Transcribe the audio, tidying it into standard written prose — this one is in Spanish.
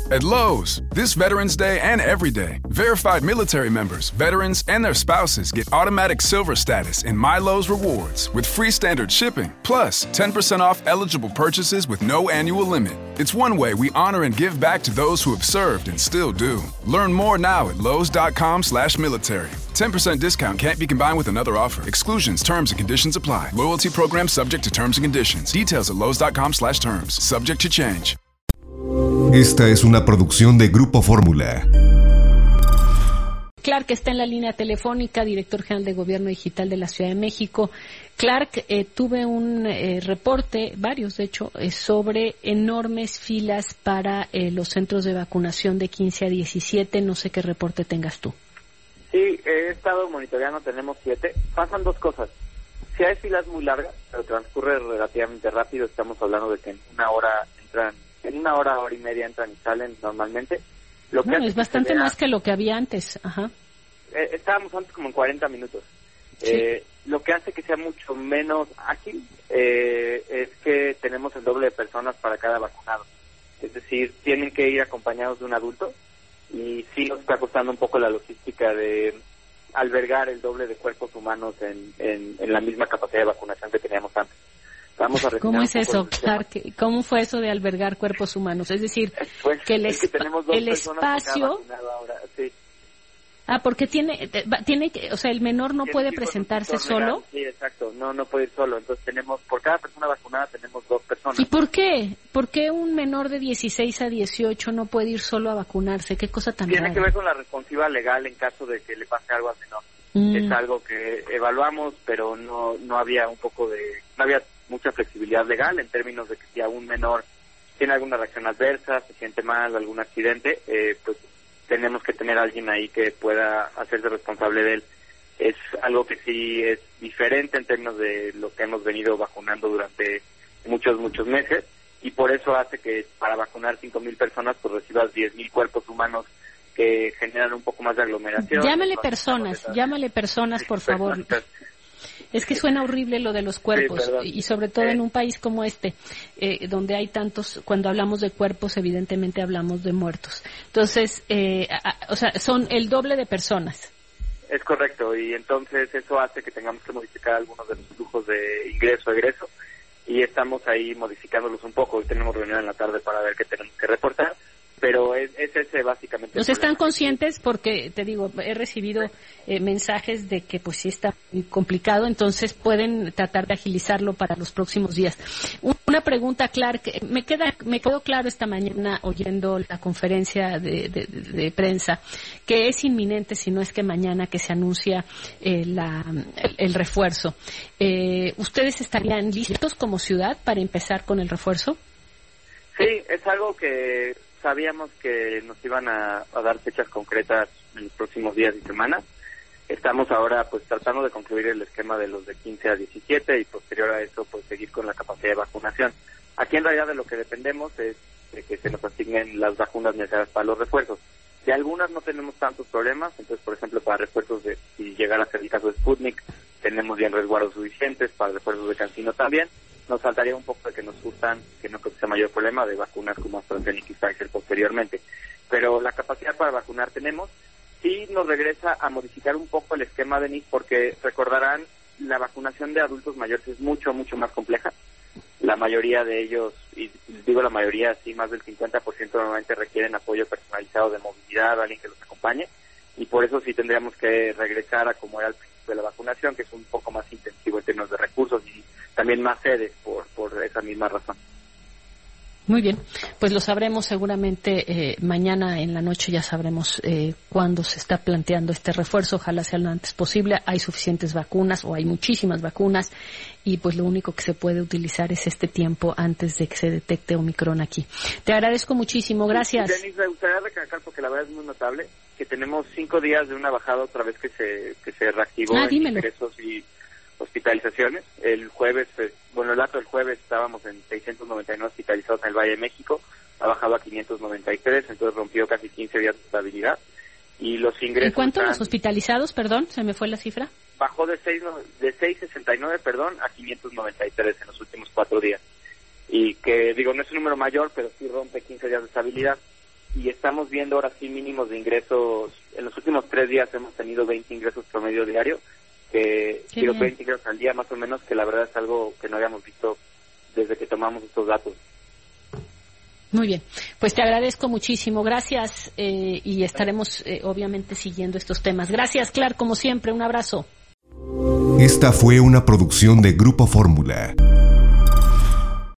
At Lowe's, this Veterans Day and every day, verified military members, veterans, and their spouses get automatic silver status in My Lowe's Rewards with free standard shipping, plus 10% off eligible purchases with no annual limit. It's one way we honor and give back to those who have served and still do. Learn more now at lowes.com/military. 10% discount can't be combined with another offer. Exclusions, terms, and conditions apply. Loyalty program subject to terms and conditions. Details at lowes.com/terms. Subject to change. Esta es una producción de Grupo Fórmula. Clark está en la línea telefónica, director general de Gobierno Digital de la Ciudad de México. Clark, tuve un reporte, varios de hecho, sobre enormes filas para los centros de vacunación de 15 a 17. No sé qué reporte tengas tú. Sí, he estado monitoreando, tenemos 7. Pasan dos cosas. Si hay filas muy largas, pero transcurre relativamente rápido, estamos hablando de que en una hora hora y media entran y salen normalmente. Es bastante más que lo que había antes. Ajá. Estábamos antes como en 40 minutos. Sí. Lo que hace que sea mucho menos ágil es que tenemos el doble de personas para cada vacunado. Es decir, tienen que ir acompañados de un adulto y sí nos está costando un poco la logística de albergar el doble de cuerpos humanos en la misma capacidad de vacunación que teníamos antes. ¿Cómo es eso, Clark? ¿Cómo fue eso de albergar cuerpos humanos? Es decir, que el espacio... Ahora, sí. Porque tiene que, o sea, el menor no puede presentarse solo. Sí, exacto, no puede ir solo. Entonces por cada persona vacunada tenemos 2 personas. ¿Y por qué? ¿Por qué un menor de 16 a 18 no puede ir solo a vacunarse? ¿Qué cosa tan rara? Tiene que ver con la responsiva legal en caso de que le pase algo al menor. Es algo que evaluamos, pero no había no había mucha flexibilidad legal en términos de que si a un menor tiene alguna reacción adversa, se siente mal, algún accidente, pues tenemos que tener a alguien ahí que pueda hacerse responsable de él. Es algo que sí es diferente en términos de lo que hemos venido vacunando durante muchos meses, y por eso hace que para vacunar 5,000 personas pues recibas 10,000 cuerpos humanos que generan un poco más de aglomeración. Llámale personas, por favor. Es que suena horrible lo de los cuerpos, sí, y sobre todo en un país como este, donde hay tantos, cuando hablamos de cuerpos, evidentemente hablamos de muertos. Entonces, son el doble de personas. Es correcto, y entonces eso hace que tengamos que modificar algunos de los flujos de ingreso-egreso, y estamos ahí modificándolos un poco. Hoy tenemos reunión en la tarde para ver qué tenemos que reportar, pero es ese básicamente. ¿Nos están conscientes? Porque, te digo, he recibido mensajes de que pues sí está muy complicado, entonces pueden tratar de agilizarlo para los próximos días. Una pregunta, Clark, me quedó claro esta mañana oyendo la conferencia de prensa que es inminente, si no es que mañana, que se anuncia el refuerzo. ¿Ustedes estarían listos como ciudad para empezar con el refuerzo? Sí, es algo que sabíamos que nos iban a dar fechas concretas en los próximos días y semanas. Estamos ahora pues tratando de concluir el esquema de los de 15 a 17 y posterior a eso pues seguir con la capacidad de vacunación. Aquí en realidad de lo que dependemos es de que se nos asignen las vacunas necesarias para los refuerzos. De algunas no tenemos tantos problemas, entonces por ejemplo para refuerzos de, si llegara a ser el caso de Sputnik, tenemos bien resguardos suficientes, para refuerzos de CanSino también. Nos faltaría un poco de que nos surtan, que no creo que sea mayor problema, de vacunas como AstraZeneca y Pfizer posteriormente. Pero la capacidad para vacunar tenemos. Sí nos regresa a modificar un poco el esquema de NIC, porque recordarán, la vacunación de adultos mayores es mucho más compleja. La mayoría de ellos, y digo la mayoría, sí, más del 50% normalmente requieren apoyo personalizado de movilidad, alguien que los acompañe, y por eso sí tendríamos que regresar a como era al principio de la vacunación, que es un poco más intensivo en términos de recursos y también más sedes por esa misma razón. Muy bien, pues lo sabremos seguramente mañana en la noche, ya sabremos cuándo se está planteando este refuerzo, ojalá sea lo antes posible. Hay suficientes vacunas o hay muchísimas vacunas y pues lo único que se puede utilizar es este tiempo antes de que se detecte Omicron aquí. Te agradezco muchísimo, gracias. Denis, me gustaría recalcar, porque la verdad es muy notable, que tenemos 5 días de una bajada otra vez que se reactivó en ingresos y hospitalizaciones. El jueves, el dato del jueves estábamos en 699 hospitalizados en el Valle de México, ha bajado a 593, entonces rompió casi 15 días de estabilidad. Y los ingresos... ¿En cuánto los hospitalizados, perdón? ¿Se me fue la cifra? Bajó de 669, a 593 en los últimos 4 días. Y que, digo, no es un número mayor, pero sí rompe 15 días de estabilidad. y estamos viendo ahora sí mínimos de ingresos. En los últimos 3 días hemos tenido 20 ingresos promedio diario, que quiero 20 ingresos al día más o menos, que la verdad es algo que no habíamos visto desde que tomamos estos datos. Muy bien, pues te agradezco muchísimo, gracias, y estaremos obviamente siguiendo estos temas. Gracias, Clark, como siempre, un abrazo. Esta fue una producción de Grupo Fórmula.